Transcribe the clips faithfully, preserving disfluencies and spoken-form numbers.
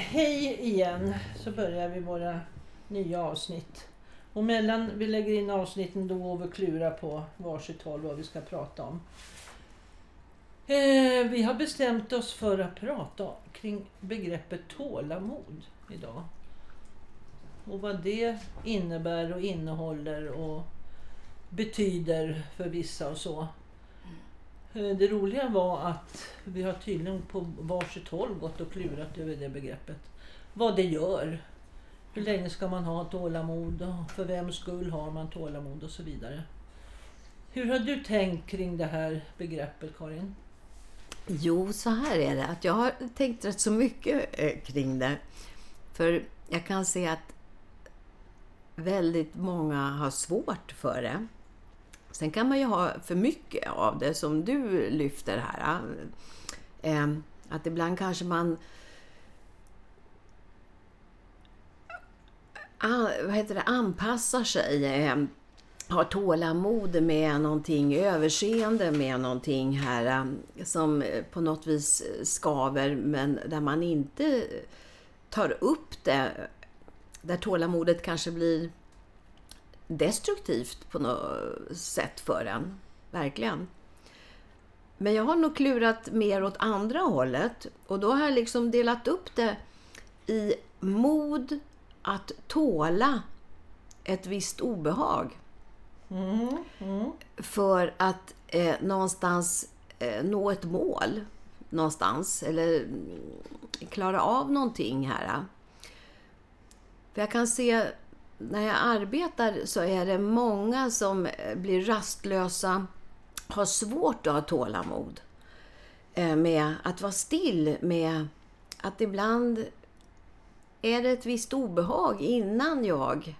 hej igen, så börjar vi våra nya avsnitt. Och mellan vi lägger in avsnitten då går vi klura på varsitt håll vad vi ska prata om. Eh, vi har bestämt oss för att prata kring begreppet tålamod idag. Och vad det innebär och innehåller och betyder för vissa och så. Det roliga var att vi har tydligen på varsitt håll gått och klurat över det begreppet. Vad det gör. Hur länge ska man ha tålamod och för vem skull har man tålamod och så vidare. Hur har du tänkt kring det här begreppet, Karin? Jo, så här är det. Att jag har tänkt rätt så mycket eh, kring det. För jag kan se att väldigt många har svårt för det. Sen kan man ju ha för mycket av det som du lyfter här. Eh, att ibland kanske man ah, vad heter det, anpassar sig. Eh, har tålamod med någonting, överseende med någonting här som på något vis skaver, men där man inte tar upp det, där tålamodet kanske blir destruktivt på något sätt för en, verkligen. Men jag har nog klurat mer åt andra hållet, och då har jag liksom delat upp det i mod att tåla ett visst obehag. Mm, mm. För att eh, någonstans eh, nå ett mål någonstans, eller klara av någonting här. För jag kan se, när jag arbetar så är det många som blir rastlösa, har svårt att ha tålamod eh, med att vara still, med att ibland är det ett visst obehag innan jag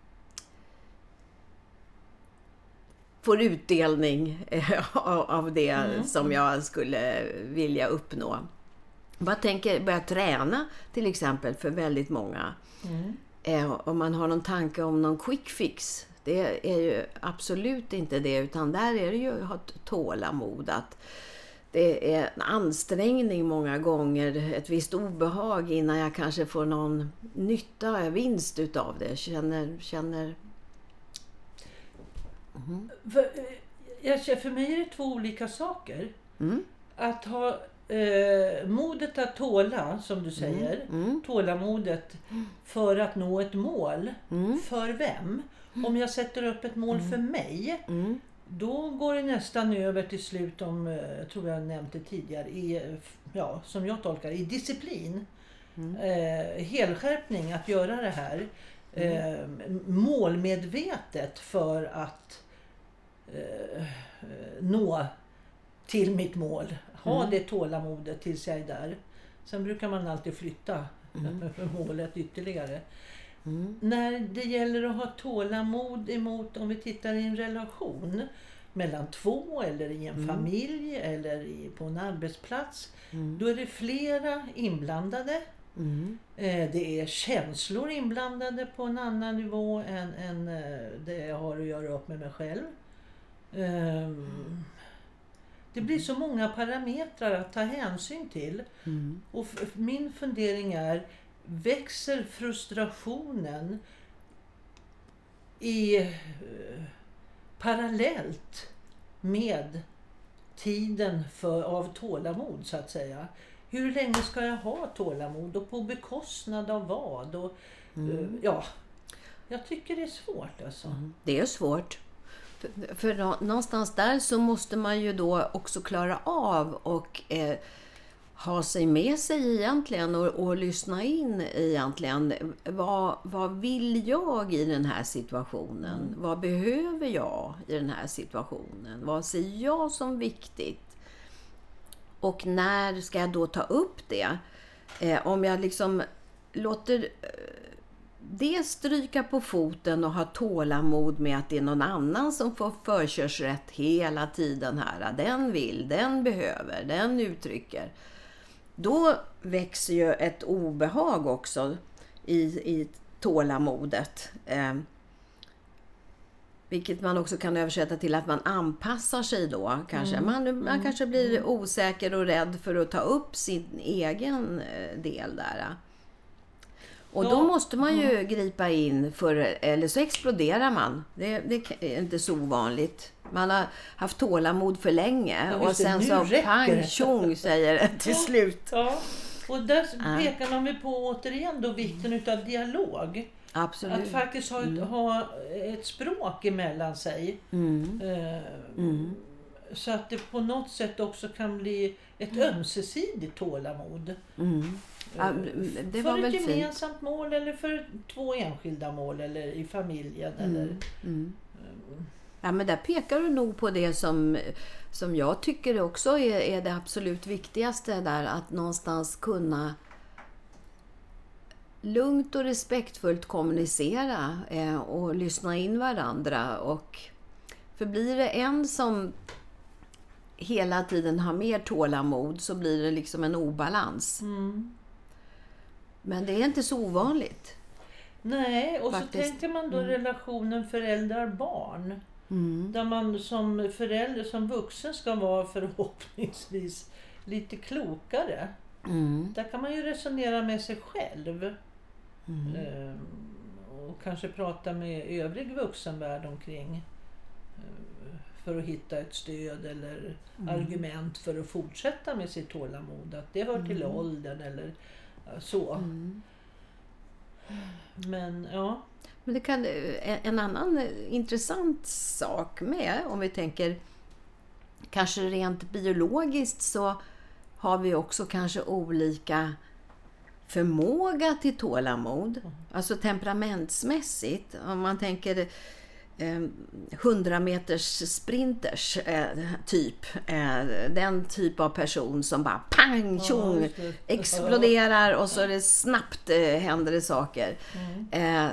får utdelning av det mm. som jag skulle vilja uppnå. Jag tänker börja träna till exempel för väldigt många. Mm. Eh, om man har någon tanke om någon quick fix, det är ju absolut inte det, utan där är det ju att ha tålamod. Att det är en ansträngning många gånger, ett visst obehag innan jag kanske får någon nytta, vinst utav det. Känner... känner Mm. För, jag, för mig är det två olika saker. Mm. Att ha eh, modet att tåla, som du säger. Mm. Mm. Tålamodet för att nå ett mål. Mm. För vem? Om jag sätter upp ett mål mm. för mig. Mm. Då går det nästan över till slut, om, jag tror jag nämnde tidigare, i, ja, som jag tolkar, i disciplin. Mm. Eh, helskärpning att göra det här. Mm. Eh, målmedvetet för att eh, nå till mitt mål. Ha mm. det tålamodet tills jag är där. Sen brukar man alltid flytta mm. målet ytterligare. Mm. När det gäller att ha tålamod emot, om vi tittar i en relation mellan två eller i en mm. familj eller i, på en arbetsplats, mm. då är det flera inblandade. Mm. Eh, det är känslor inblandade på en annan nivå än, än eh, det jag har att göra upp med mig själv. Eh, mm. Det blir så många parametrar att ta hänsyn till. Mm. Och f- min fundering är, växer frustrationen i eh, parallellt med tiden för, av tålamod, så att säga? Hur länge ska jag ha tålamod och på bekostnad av vad? Och, mm. uh, ja, jag tycker det är svårt alltså. Mm. Det är svårt. För, för någonstans där så måste man ju då också klara av och eh, ha sig med sig egentligen och, och lyssna in egentligen. Vad, vad vill jag i den här situationen? Mm. Vad behöver jag i den här situationen? Vad ser jag som viktigt? Och när ska jag då ta upp det? Eh, om jag liksom låter eh, det stryka på foten och ha tålamod med att det är någon annan som får förkörsrätt hela tiden här. Den vill, den behöver, den uttrycker. Då växer ju ett obehag också i, i tålamodet. Eh, vilket man också kan översätta till att man anpassar sig då. Kanske. Mm. Man, man mm. kanske blir osäker och rädd för att ta upp sin egen del där. Och ja. då måste man ju mm. gripa in, för, eller så exploderar man. Det, det är inte så ovanligt. Man har haft tålamod för länge ja, och sen så pang tjong säger det till slut. Ja, och där ja. pekar man väl på återigen då vikten utav dialog. Absolut. Att faktiskt ha ett, mm. ha ett språk emellan sig. Mm. Eh, Mm. Så att det på något sätt också kan bli ett ömsesidigt tålamod. Mm. Ja, det var för väl ett fint. gemensamt mål eller för två enskilda mål eller i familjen. Mm. Eller, mm. Ja, men där pekar du nog på det som, som jag tycker också är, är det absolut viktigaste där. Att någonstans kunna lugnt och respektfullt kommunicera eh, och lyssna in varandra. Och för blir det en som hela tiden har mer tålamod så blir det liksom en obalans. Mm. Men det är inte så ovanligt. Nej, och Faktiskt. Så tänker man då mm. relationen föräldrar-barn. Mm. Där man som förälder, som vuxen ska vara förhoppningsvis lite klokare. Mm. Där kan man ju resonera med sig själv. Mm. Ehm, och kanske prata med övrig vuxenvärld omkring. Ehm, för att hitta ett stöd eller Mm. argument för att fortsätta med sitt tålamod. Att det hör Mm. till åldern eller så. Mm. Men ja. Men det kan, en annan intressant sak med, om vi tänker kanske rent biologiskt, så har vi också kanske olika förmåga till tålamod. Mm. Alltså temperamentsmässigt. Om man tänker eh, hundra meters sprinters eh, typ. Eh, den typ av person som bara pang, tjong, Ja, exploderar och så är det snabbt eh, händer det saker. Mm. Eh,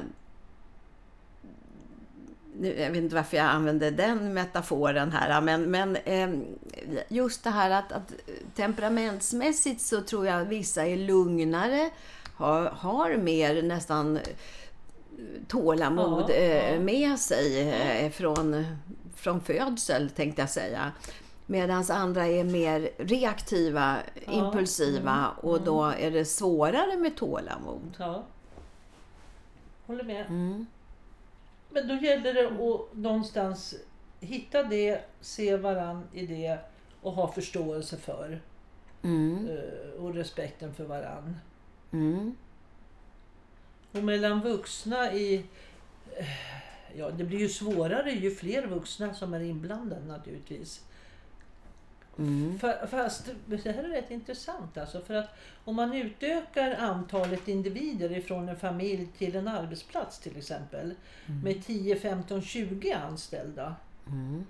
nu, jag vet inte varför jag använder den metaforen här, men, men eh, just det här att, att temperamentsmässigt så tror jag att vissa är lugnare, har, har mer nästan tålamod Ja, eh, ja. med sig eh, från, från födsel, tänkte jag säga. Medan andra är mer reaktiva, Ja, impulsiva mm, och mm. då är det svårare med tålamod. Ja. Håller med. Mm. Men då gäller det att någonstans hitta det, se varann i det och ha förståelse för. Mm. eh, Och respekten för varann. Mm. Och mellan vuxna i... eh, Ja, det blir ju svårare ju fler vuxna som är inblandade naturligtvis. Mm. Fa- Fast det här är rätt intressant alltså, för att om man utökar antalet individer ifrån en familj till en arbetsplats till exempel Mm. med tio, femton, tjugo anställda, Mm.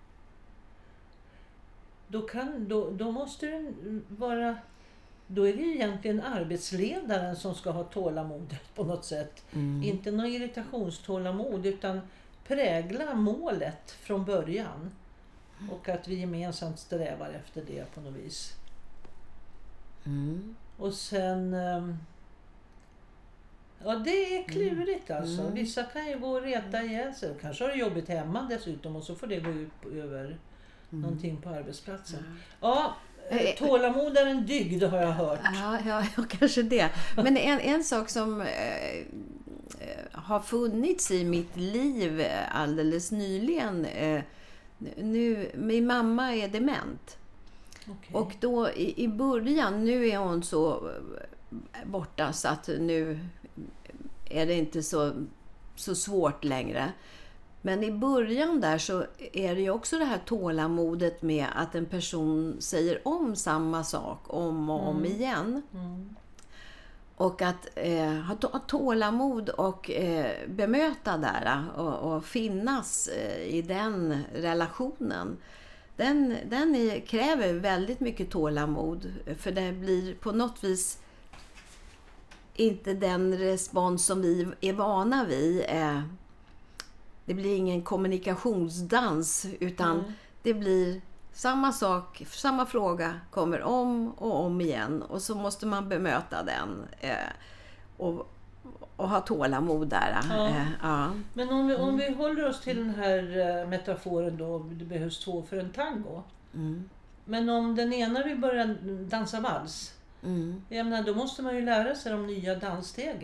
då, kan, då, då måste det vara... Då är det ju egentligen arbetsledaren som ska ha tålamodet på något sätt. Mm. Inte någon irritationstålamod utan prägla målet från början. Och att vi gemensamt strävar efter det på något vis. Mm. Och sen... ehm, Ja, det är klurigt alltså. Mm. Vissa kan ju gå och reta ihjäl sig. Kanske har det jobbigt hemma dessutom och så får det gå ut på, över Mm. någonting på arbetsplatsen. Mm. Ja, eh, tålamod är en dygd har jag hört. Ja, ja, ja, kanske det. Men en, en sak som eh, har funnits i mitt liv alldeles nyligen. Eh, nu, min mamma är dement. Okej. Och då i, i början, nu är hon så borta så att nu är det inte så, så svårt längre. Men i början där så är det ju också det här tålamodet med att en person säger om samma sak om och om Mm. igen. Mm. Och att eh, ha ha tålamod och eh, bemöta där och, och finnas eh, i den relationen. Den, den är, kräver väldigt mycket tålamod, för det blir på något vis inte den respons som vi är vana vid. Eh, det blir ingen kommunikationsdans utan Mm. det blir samma sak, samma fråga kommer om och om igen och så måste man bemöta den eh, och, och ha tålamod där. Ja. Eh, ja. Men om vi, om vi håller oss till den här eh, metaforen då, det behövs två för en tango. Mm. Men om den ena vill börja dansa vals, Mm. jag menar, då måste man ju lära sig de nya dansstegen.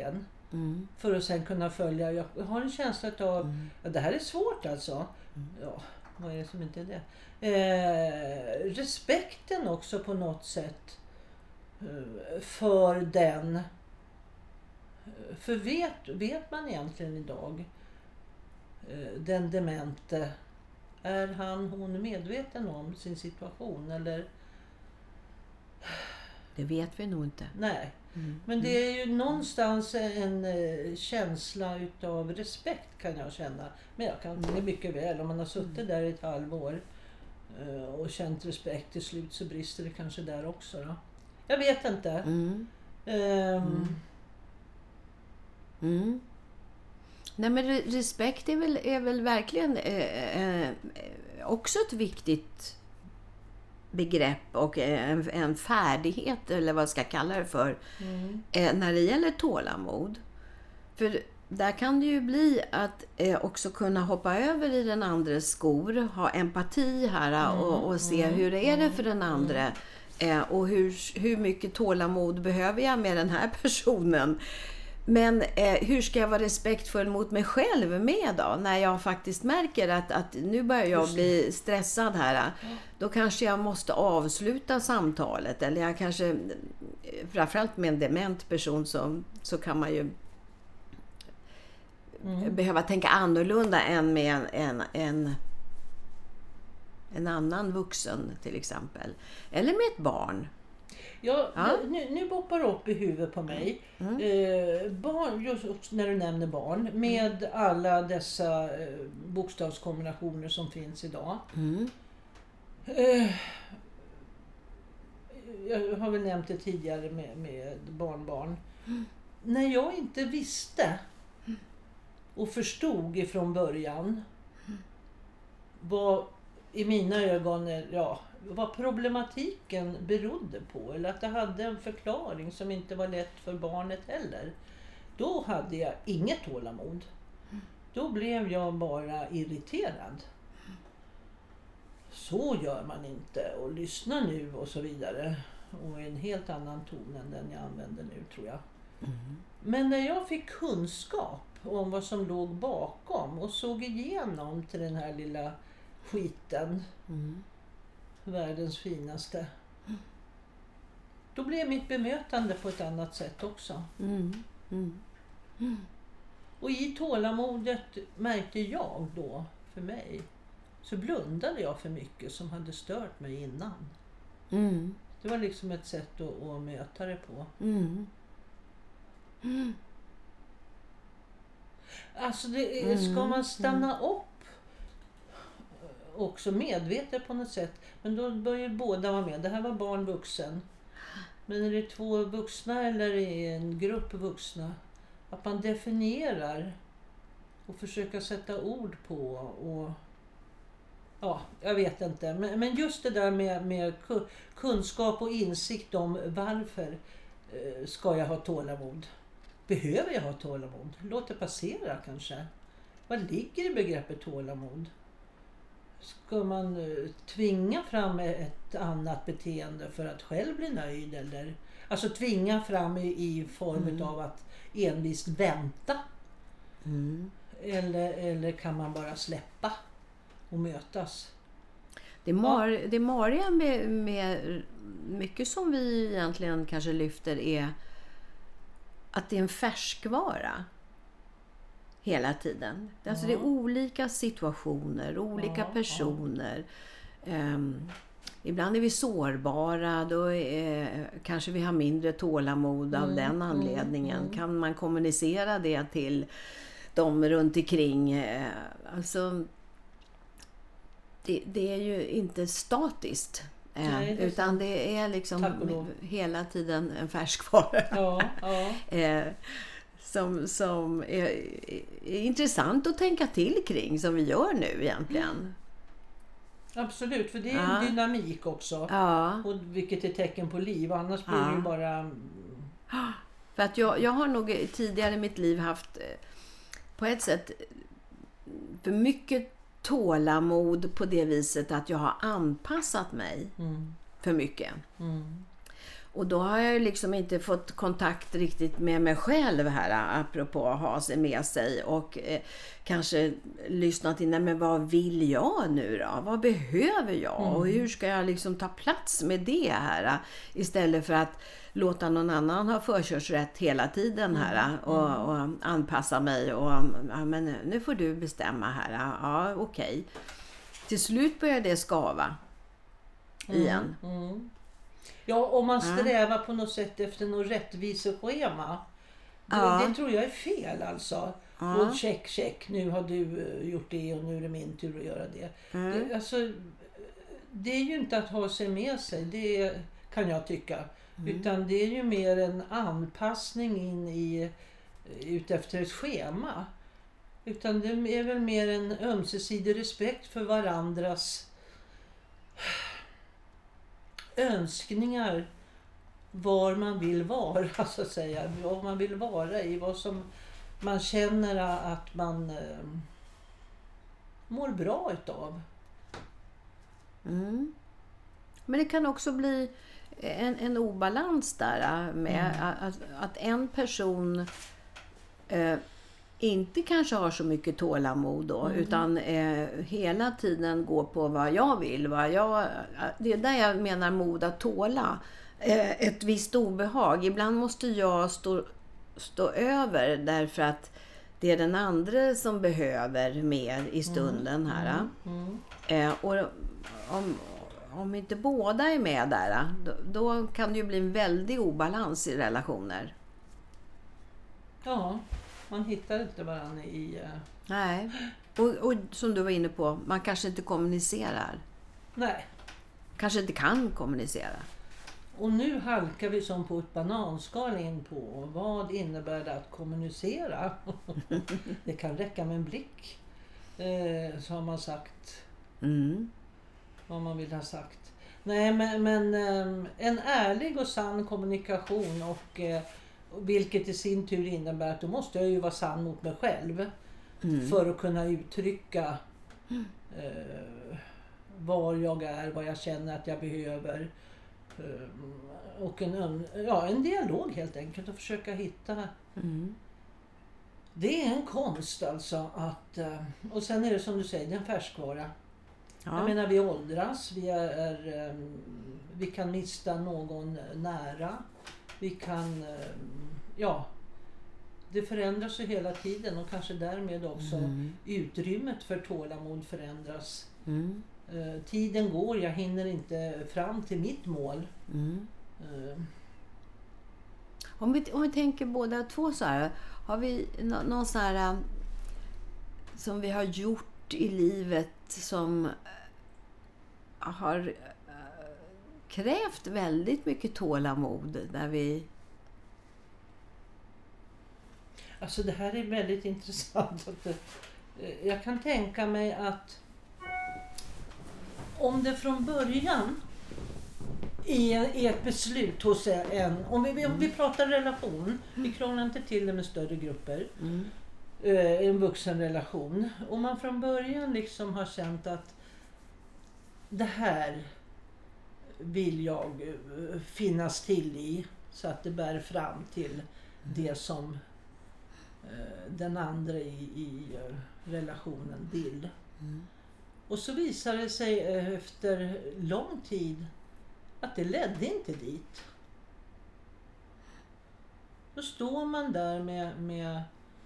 Mm. För att sen kunna följa. Jag har en känsla av mm. att det här är svårt alltså. Mm. Ja, vad är det som inte är det? Eh, respekten också på något sätt eh, för den. För vet, vet man egentligen idag eh, den demente, är han hon medveten om sin situation eller? Det vet vi nog inte. Nej. Mm. Men det är ju någonstans en eh, känsla utav respekt kan jag känna. Men jag kan mm. det mycket väl. Om man har suttit mm. där i ett halvår eh, och känt respekt till slut så brister det kanske där också. Då. Jag vet inte. Mm. Um, mm. Mm. Nej, men respekt är väl, är väl verkligen eh, eh, också ett viktigt begrepp och en, en färdighet eller vad jag ska kalla det för mm. eh, när det gäller tålamod. För där kan det ju bli att eh, också kunna hoppa över i den andres skor, ha empati här mm. och, och se mm. hur är det för den andra eh, och hur, hur mycket tålamod behöver jag med den här personen. Men eh, hur ska jag vara respektfull mot mig själv med då? När jag faktiskt märker att, att nu börjar jag bli stressad här. Då kanske jag måste avsluta samtalet. Eller jag kanske, framförallt med en dement person så, så kan man ju mm. behöva tänka annorlunda än med en, en, en, en annan vuxen till exempel. Eller med ett barn. Ja, ja. Nu, nu boppar upp i huvudet på mig. Mm. Eh, barn, just när du nämner barn, med mm. alla dessa eh, bokstavskombinationer som finns idag. Mm. Eh, jag har väl nämnt det tidigare med, med barnbarn. Mm. När jag inte visste och förstod ifrån början mm. vad i mina ögon ja, vad problematiken berodde på eller att det hade en förklaring som inte var lätt för barnet heller. Då hade jag inget tålamod. Då blev jag bara irriterad. Så gör man inte och lyssna nu och så vidare. Och en helt annan ton än den jag använder nu tror jag. Mm. Men när jag fick kunskap om vad som låg bakom och såg igenom till den här lilla skiten mm. världens finaste. Mm. Då blev mitt bemötande på ett annat sätt också. Mm. Mm. Mm. Och i tålamodet märkte jag då för mig så blundade jag för mycket som hade stört mig innan. Mm. Det var liksom ett sätt att, att möta det på. Mm. Mm. Alltså det, ska man stanna upp också medvetet på något sätt. Men då börjar båda vara med. Det här var barn vuxen. Men är det två vuxna eller är en grupp vuxna? Att man definierar och försöker sätta ord på och ja, jag vet inte. Men, men just det där med, med kunskap och insikt om varför eh, ska jag ha tålamod? Behöver jag ha tålamod? Låt det passera kanske. Vad ligger i begreppet tålamod? Ska man uh, tvinga fram ett annat beteende för att själv bli nöjd? Eller, alltså tvinga fram i, i form mm. av att envist vänta? Mm. Eller, eller kan man bara släppa och mötas? Det, mar, ja. det mariga med, med mycket som vi egentligen kanske lyfter är att det är en färskvara. Hela tiden. Ja. Alltså det är olika situationer, olika ja, personer. Ja. Um, ibland är vi sårbara, då är, kanske vi har mindre tålamod av mm, den anledningen. Mm, kan man kommunicera det till dem runt omkring? Alltså, det, det är ju inte statiskt. Nej, det utan sant. Det är liksom hela tiden en färskvara. Ja, ja. Som, som är, är intressant att tänka till kring som vi gör nu egentligen. Mm. Absolut, för det är ja. en dynamik också. Ja. Och vilket är tecken på liv, annars blir ja. det ju bara... För att jag, jag har nog tidigare i mitt liv haft på ett sätt för mycket tålamod på det viset att jag har anpassat mig mm. för mycket. Mm. Och då har jag ju liksom inte fått kontakt riktigt med mig själv här, apropå att ha sig med sig. Och eh, kanske lyssna till, nej men vad vill jag nu då? Vad behöver jag? Mm. Och hur ska jag liksom ta plats med det här? Istället för att låta någon annan ha förkörsrätt hela tiden här. Mm. Och, och anpassa mig. Och ja, men nu får du bestämma här. Ja, okej. Okay. Till slut börjar det skava. Igen. Mm. Mm. Ja, om man strävar ja. på något sätt efter något rättviseschema. Ja. Det, det tror jag är fel alltså. Ja. Och check, check. Nu har du gjort det och nu är det min tur att göra det. Mm. det. Alltså, det är ju inte att ha sig med sig. Det kan jag tycka. Mm. Utan det är ju mer en anpassning in i utefter ett schema. Utan det är väl mer en ömsesidig respekt för varandras önskningar, var man vill vara, så att säga, vad man vill vara i, vad som man känner att man eh, mår bra utav. Mm. Men det kan också bli en, en obalans där med mm. att, att en person eh, inte kanske har så mycket tålamod då, mm. utan eh, hela tiden går på vad jag vill. Vad jag, det är där jag menar mod att tåla eh, ett visst obehag. Ibland måste jag stå, stå över därför att det är den andra som behöver mer i stunden här. Mm. Mm. Eh, och om, om inte båda är med där, då, då kan det ju bli en väldig obalans i relationer. Ja. Man hittar inte varandra i... Uh... Nej. Och, och som du var inne på, man kanske inte kommunicerar. Nej. Kanske inte kan kommunicera. Och nu halkar vi som på ett bananskal in på vad innebär det att kommunicera. Det kan räcka med en blick. Eh, så har man sagt mm. vad man vill ha sagt. Nej, men, men eh, en ärlig och sann kommunikation och... Eh, vilket i sin tur innebär att då måste jag ju vara sann mot mig själv. Mm. För att kunna uttrycka eh, var jag är, vad jag känner att jag behöver. Eh, och en, ja, en dialog helt enkelt. Och försöka hitta. Mm. Det är en konst alltså. Att, eh, och sen är det som du säger, det är en färskvara. Ja. Jag menar, vi åldras. Vi, är, eh, vi kan mista någon nära. Vi kan, ja, det förändras ju hela tiden och kanske därmed också mm. utrymmet för tålamod förändras. Mm. Uh, tiden går, jag hinner inte fram till mitt mål. Mm. Uh. Om, vi, om vi tänker båda två så här, har vi nå, någon så här uh, som vi har gjort i livet som uh, har... krävt väldigt mycket tålamod där vi... Alltså det här är väldigt intressant. Jag kan tänka mig att om det från början är ett beslut hos en... Om vi, om vi pratar relation, vi krånglar inte till det med större grupper. Mm. En vuxenrelation. Om man från början liksom har känt att det här vill jag finnas till i så att det bär fram till mm. det som eh, den andra i, i relationen vill. Mm. Och så visar det sig efter lång tid att det ledde inte dit. Då står man där med, med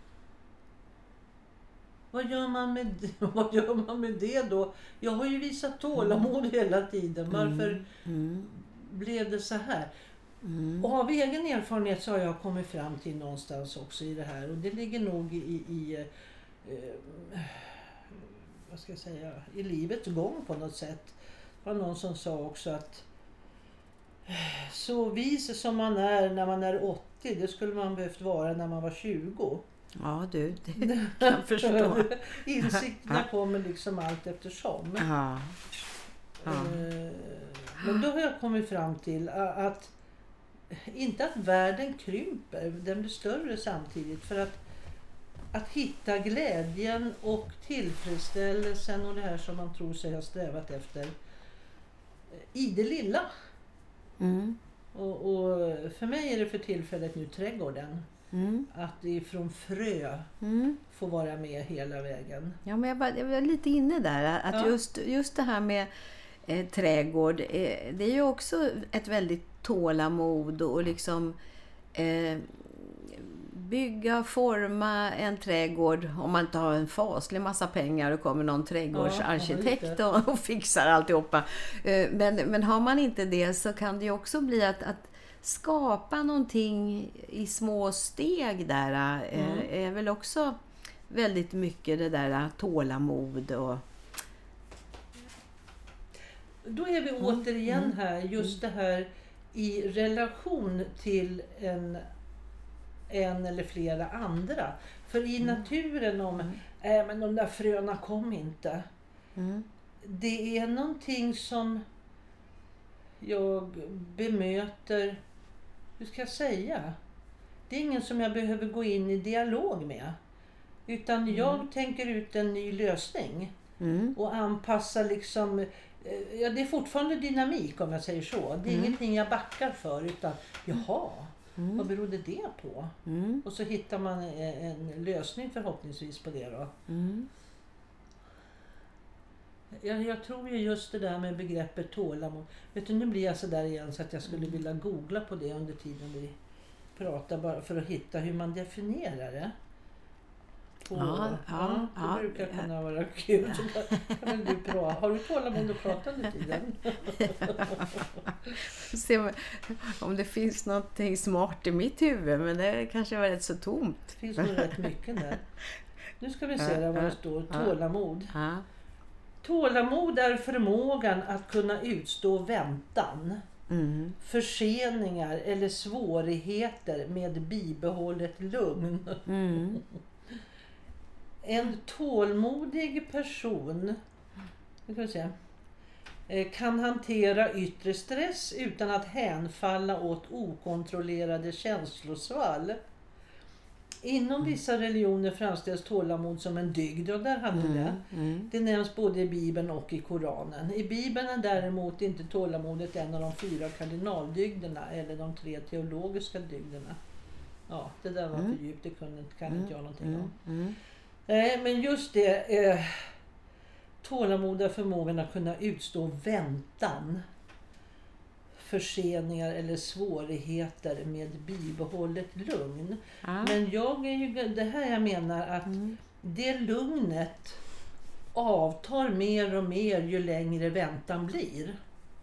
Vad gör man med det? Vad gör man med det då? Jag har ju visat tålamod mm. hela tiden. Varför mm. Mm. blev det så här? Mm. Och av egen erfarenhet så har jag kommit fram till någonstans också i det här. Och det ligger nog i, i eh, vad ska jag säga, i livets gång på något sätt. Det var någon som sa också att så vis som man är när man är åttio, det skulle man behövt vara när man var tjugo. Ja du, det kan jag förstå. Insikterna kommer liksom allt eftersom. Ja. Ja. Men då har jag kommit fram till att inte att världen krymper, den blir större samtidigt. För att, att hitta glädjen och tillfredsställelsen och det här som man tror sig ha strävat efter i det lilla. Mm. Och, och för mig är det för tillfället nu trädgården. Mm. Att ifrån frö Mm. få vara med hela vägen. Ja, men jag var, jag var lite inne där. Att Ja. just, just det här med eh, trädgård, eh, det är ju också ett väldigt tålamod och liksom eh, bygga, forma en trädgård. Om man inte har en faslig massa pengar och kommer någon trädgårdsarkitekt Ja, och, och fixar alltihopa. Eh, men, men har man inte det så kan det ju också bli att, att skapa någonting i små steg där. Eh, Mm. är väl också väldigt mycket det där tålamod och... Då är vi återigen här, just det här i relation till en, en eller flera andra. För i naturen, om Mm. äh, men de där fröna kom inte. Mm. Det är någonting som jag bemöter, hur ska jag säga? Det är ingen som jag behöver gå in i dialog med. Utan Mm. jag tänker ut en ny lösning. Mm. Och anpassa liksom, eh, ja, det är fortfarande dynamik om jag säger så. Det är Mm. ingenting jag backar för, utan jaha, Mm. vad berodde det på? Mm. Och så hittar man en, en lösning förhoppningsvis på det då. Mm. Jag, jag tror ju just det där med begreppet tålamod. Vet du, nu blir jag så där igen så att jag skulle vilja googla på det under tiden vi pratar, bara för att hitta hur man definierar det. På, Ja, ja, det ja, brukar ja. kunna vara kul. Så kan, kan väl du prata. Har du tålamod att prata under tiden? Se om- om det finns någonting smart i mitt huvud, men det kanske var rätt så tomt. Det finns nog rätt mycket där. Nu ska vi se där vad det står. Tålamod. Ja. Tålamod är förmågan att kunna utstå väntan, Mm. förseningar eller svårigheter med bibehållet lugn. Mm. En tålmodig person, nu ska vi se, eh, kan hantera yttre stress utan att hänfalla åt okontrollerade känslosvall. Inom vissa religioner framställs tålamod som en dygd, och där hade vi det. Mm. Det nämns både i Bibeln och i Koranen. I Bibeln är däremot inte tålamodet en av de fyra kardinaldygderna eller de tre teologiska dygderna. Ja, det där var Mm. för djupt, det kunde, kan inte jag någonting om. Mm. Mm. Nej, men just det, eh, tålamod är förmågan att kunna utstå väntan, förseningar eller svårigheter med bibehållet lugn. Ja. Men jag är ju, det här jag menar att Mm. det lugnet avtar mer och mer ju längre väntan blir.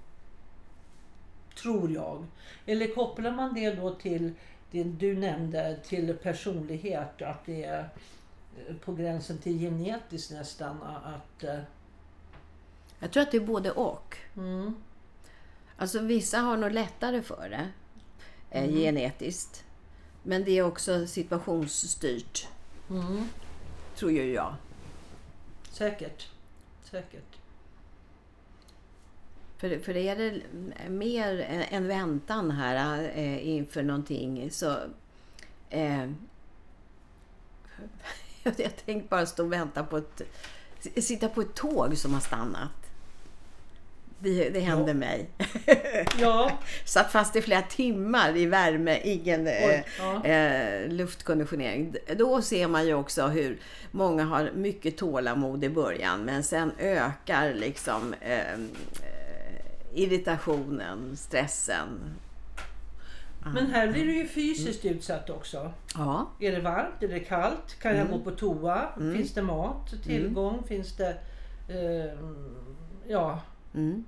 Tror jag. Eller kopplar man det då till det du nämnde, till personlighet, att det är på gränsen till genetiskt nästan att... eh, Jag tror att det är både och. Mm, Alltså vissa har nog lättare för det eh, Mm. genetiskt. Men det är också situationsstyrt, mm, tror ju jag. säkert. Säkert. För, för är det mer en, en väntan här eh, inför någonting så... Eh, jag tänkte bara stå och vänta på ett... Sitta på ett tåg som har stannat. Det, det hände Ja. mig. Ja, Satt fast i flera timmar i värme, ingen eh, oj, ja. eh, luftkonditionering. Då ser man ju också hur många har mycket tålamod i början, men sen ökar liksom eh, eh, irritationen, stressen. Men här blir du ju fysiskt utsatt också. Ja. Är det varmt? Är det kallt? Kan jag Mm. gå på toa? Mm. Finns det mat? Tillgång? Finns det... Eh, ja, Mm.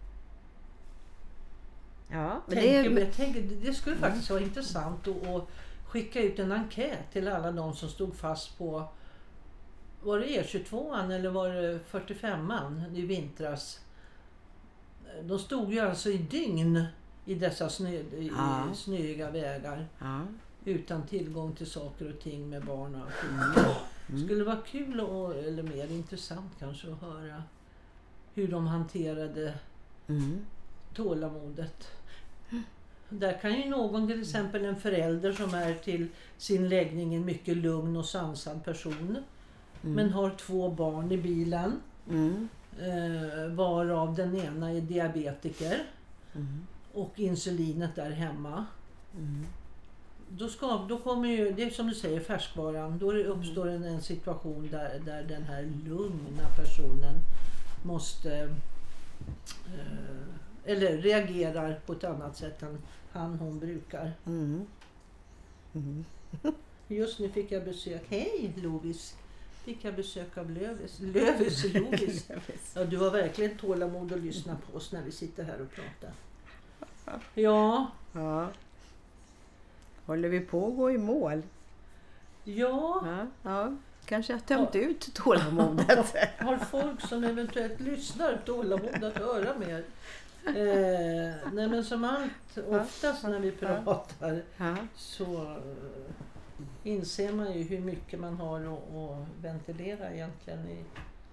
Ja, men det tänker, är... jag tänker, det skulle faktiskt vara intressant att, att skicka ut en enkät till alla de som stod fast på, var det E tjugotvåan eller var det fyrtiofemman i vintras? De stod ju alltså i dygn i dessa snö, i, Ja. snöiga vägar Ja. utan tillgång till saker och ting med barn och allt. Mm. Skulle vara kul och, eller mer intressant kanske att höra hur de hanterade Mm. tålamodet. Där kan ju någon, till exempel en förälder som är till sin läggning en mycket lugn och sansad person, men har två barn i bilen, Mm. eh, varav den ena är diabetiker. Mm. och insulinet där hemma. Mm. Då, ska, då kommer ju, det är som du säger, färskvaran. Då uppstår en, en situation där, där den här lugna personen måste eh, eller reagerar på ett annat sätt än han hon brukar. Mm. Mm. Just nu fick jag besök. Hej Lovis! Fick jag besök av Lövis. Lövis och Lovis. Ja, du har verkligen tålamod att lyssna på oss när vi sitter här och pratar. Ja. Ja. Håller vi på att gå i mål? Ja. Ja, ja. Kanske jag har tömt ja. ut tålamodet. Har folk som eventuellt lyssnar tålamod att höra mer? Eh, nej men som allt, oftast när vi pratar ja. så uh, inser man ju hur mycket man har att, att ventilera egentligen i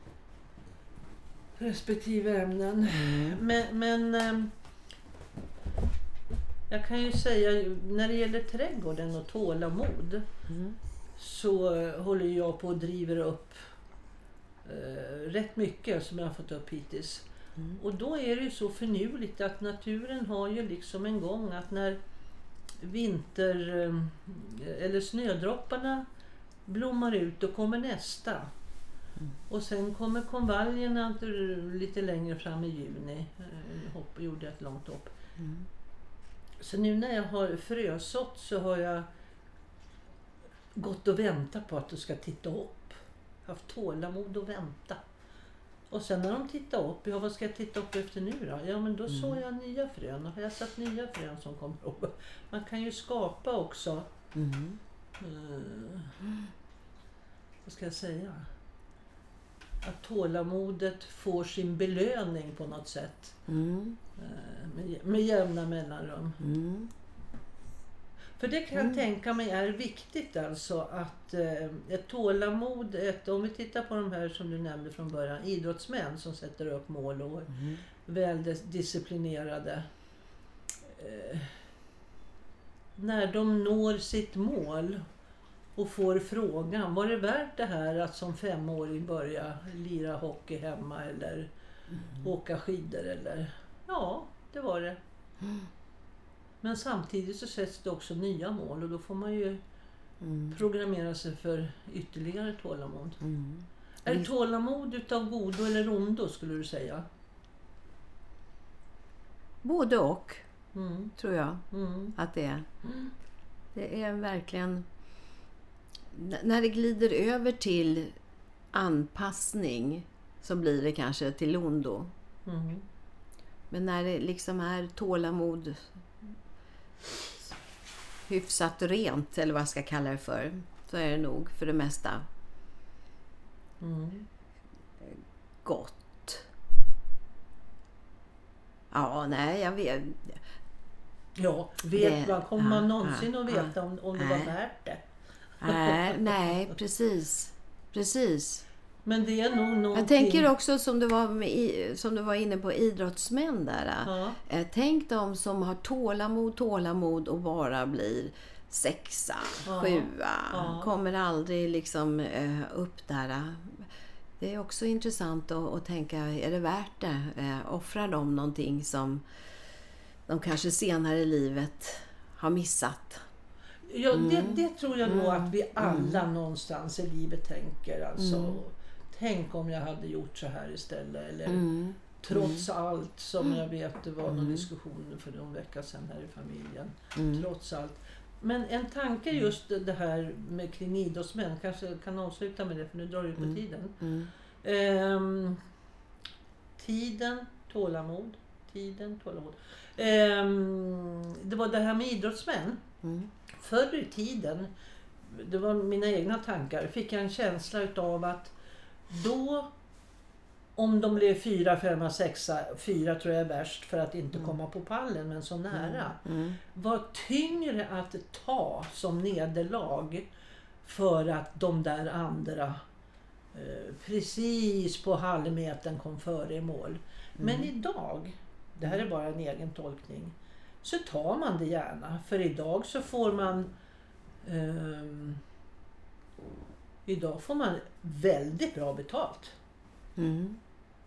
respektive ämnen. Mm. Men, men eh, jag kan ju säga, när det gäller trädgården och tålamod mm. så håller jag på och driver upp eh, rätt mycket som jag har fått upp hittills. Mm. Och då är det ju så förnuligt att naturen har ju liksom en gång att när vinter eller snödropparna blommar ut, då kommer nästa. Mm. Och sen kommer konvaljerna lite längre fram i juni. Hopp, gjorde ett långt hopp. Mm. Så nu när jag har frösått så har jag gått och väntat på att du ska titta upp. Haft tålamod och vänta. Och sen när de tittar upp, ja vad ska jag titta upp efter nu då? Ja men då mm. såg jag nya frön. Och har jag satt nya frön som kommer upp. Man kan ju skapa också. Mm. Uh, vad ska jag säga? Att tålamodet får sin belöning på något sätt. Mm. Uh, med, med jämna mellanrum. Mm. För det kan jag mm. tänka mig är viktigt alltså att eh, ett tålamod, ett, om vi tittar på de här som du nämnde från början, idrottsmän som sätter upp mål och mm. väl disciplinerade. Eh, när de når sitt mål och får frågan, var det värt det här att som femåring börja lira hockey hemma eller mm. åka skidor eller? Ja, det var det. Mm. Men samtidigt så sätts det också nya mål och då får man ju mm. programmera sig för ytterligare tålamod. Mm. Är det tålamod utav godo eller rondo skulle du säga? Både och, mm. tror jag mm. att det är. Mm. Det är verkligen, när det glider över till anpassning så blir det kanske till rondo. Mm. Men när det liksom är tålamod hyfsat rent, eller vad jag ska kalla det för, så är det nog för det mesta mm. gott. Ja, nej, jag vet. Ja, vet man, kommer man någonsin ja, att veta ja, om, om det nej. var värt det? Nej, nej, precis. Precis. Men det är nog någonting... Jag tänker också som du var, med, som du var inne på idrottsmän där. Ja. Tänk de som har tålamod, tålamod och bara blir sexa, ja. sjua. Ja. Kommer aldrig liksom upp där. Det är också intressant att, att tänka, är det värt det? Offrar de någonting som de kanske senare i livet har missat? Ja, mm. det, det tror jag nog att vi alla mm. någonstans i livet tänker. Alltså, mm. tänk om jag hade gjort så här istället. Eller mm. trots mm. allt som jag vet, det var någon mm. diskussion för någon vecka sedan här i familjen. Mm. Trots allt. Men en tanke just det här med kring idrottsmän, kanske kan avsluta med det för nu drar det på mm. tiden. Mm. Ehm, tiden, tålamod. Tiden, tålamod. Ehm, det var det här med idrottsmän. Mm. Förr i tiden, det var mina egna tankar, fick jag en känsla utav att då, om de blev fyra, femma, sexa, fyra tror jag är värst för att inte mm. komma på pallen, men så nära, mm. Mm. var tyngre att ta som nederlag för att de där andra eh, precis på halvmetern kom före i mål. Mm. Men idag, det här är bara en egen tolkning, så tar man det gärna. För idag så får man um, idag får man väldigt bra betalt. Mm.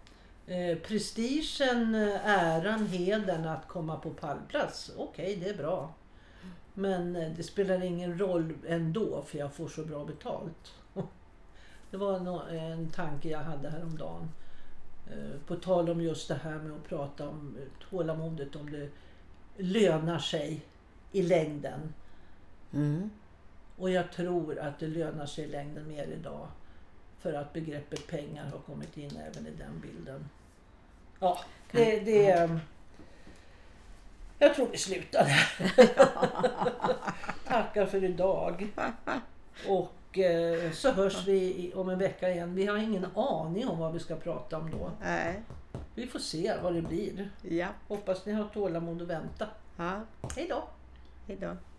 Eh, prestigen, äran, heden att komma på pallplats. Okej, okay, det är bra. Men eh, det spelar ingen roll ändå för jag får så bra betalt. Det var no- en tanke jag hade häromdagen. Eh, på tal om just det här med att prata om tålamodet, om det lönar sig i längden. Mm. Och jag tror att det lönar sig i längden mer idag. För att begreppet pengar har kommit in även i den bilden. Ja, det... det jag tror vi slutar där. Tackar för idag. Och eh, så hörs vi om en vecka igen. Vi har ingen aning om vad vi ska prata om då. Nej. Vi får se vad det blir. Ja. Hoppas ni har tålamod att vänta. Ja. Hej då. Hej då.